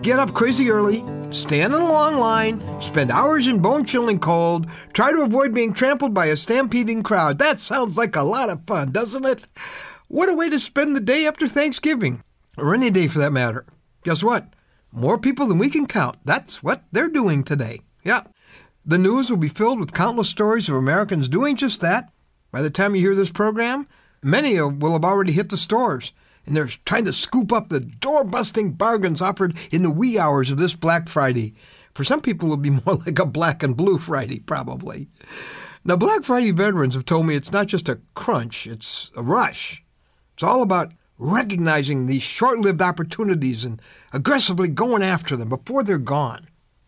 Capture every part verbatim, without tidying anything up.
Get up crazy early, stand in a long line, spend hours in bone-chilling cold, try to avoid being trampled by a stampeding crowd. That sounds like a lot of fun, doesn't it? What a way to spend the day after Thanksgiving, or any day for that matter. Guess what? More people than we can count. That's what they're doing today. Yeah. The news will be filled with countless stories of Americans doing just that. By the time you hear this program, many will have already hit the stores, and they're trying to scoop up the door-busting bargains offered in the wee hours of this Black Friday. For some people, it'll be more like a black and blue Friday, probably. Now, Black Friday veterans have told me it's not just a crunch, it's a rush. It's all about recognizing these short-lived opportunities and aggressively going after them before they're gone.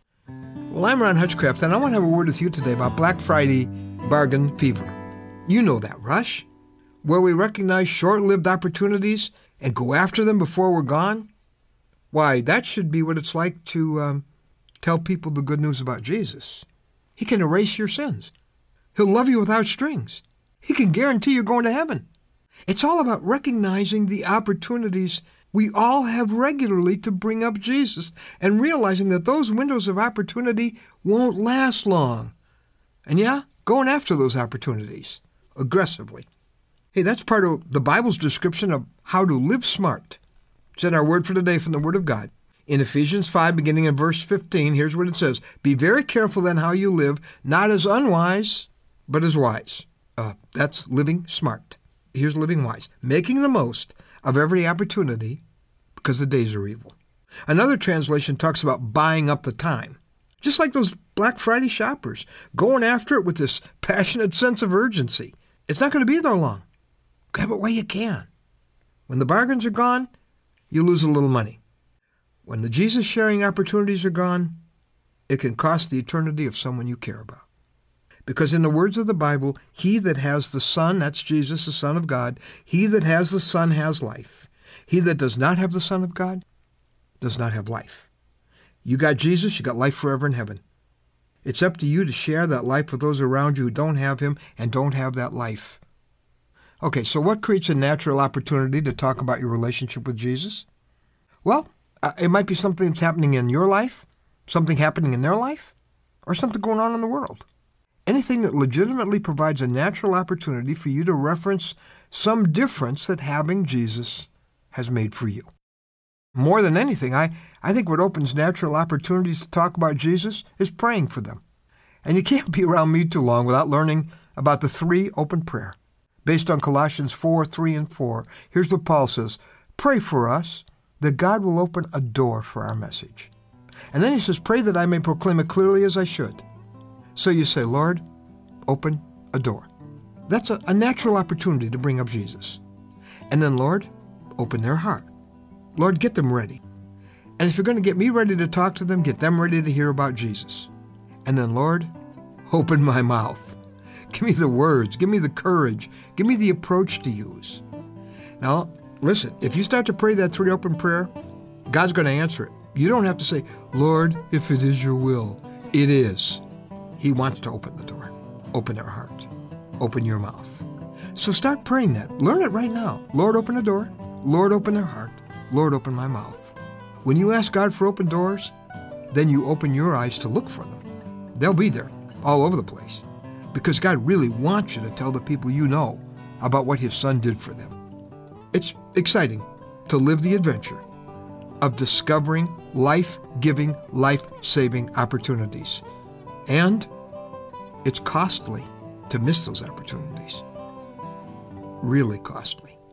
Well, I'm Ron Hutchcraft, and I want to have a word with you today about Black Friday bargain fever. You know that rush, where we recognize short-lived opportunities and go after them before we're gone. Why, that should be what it's like to um, tell people the good news about Jesus. He can erase your sins. He'll love you without strings. He can guarantee you're going to heaven. It's all about recognizing the opportunities we all have regularly to bring up Jesus and realizing that those windows of opportunity won't last long. And yeah, going after those opportunities aggressively. Hey, that's part of the Bible's description of how to live smart. It's in our word for today from the Word of God. In Ephesians five, beginning in verse fifteen, here's what it says. Be very careful then how you live, not as unwise, but as wise. Uh, that's living smart. Here's living wise. Making the most of every opportunity because the days are evil. Another translation talks about buying up the time. Just like those Black Friday shoppers, going after it with this passionate sense of urgency. It's not going to be there long. Grab it while you can. When the bargains are gone, you lose a little money. When the Jesus-sharing opportunities are gone, it can cost the eternity of someone you care about. Because in the words of the Bible, he that has the Son, that's Jesus, the Son of God, he that has the Son has life. He that does not have the Son of God does not have life. You got Jesus, you got life forever in heaven. It's up to you to share that life with those around you who don't have him and don't have that life. Okay, so what creates a natural opportunity to talk about your relationship with Jesus? Well, uh, it might be something that's happening in your life, something happening in their life, or something going on in the world. Anything that legitimately provides a natural opportunity for you to reference some difference that having Jesus has made for you. More than anything, I, I think what opens natural opportunities to talk about Jesus is praying for them. And you can't be around me too long without learning about the three open prayer. Based on Colossians four, three, and four, here's what Paul says, pray for us that God will open a door for our message. And then he says, pray that I may proclaim it clearly as I should. So you say, Lord, open a door. That's a, a natural opportunity to bring up Jesus. And then, Lord, open their heart. Lord, get them ready. And if you're going to get me ready to talk to them, get them ready to hear about Jesus. And then, Lord, open my mouth. Give me the words. Give me the courage. Give me the approach to use. Now, listen, if you start to pray that three open prayer, God's going to answer it. You don't have to say, Lord, if it is your will. It is. He wants to open the door. Open their heart. Open your mouth. So start praying that. Learn it right now. Lord, open the door. Lord, open their heart. Lord, open my mouth. When you ask God for open doors, then you open your eyes to look for them. They'll be there all over the place because God really wants you to tell the people you know about what his Son did for them. It's exciting to live the adventure of discovering life-giving, life-saving opportunities. And it's costly to miss those opportunities. Really costly.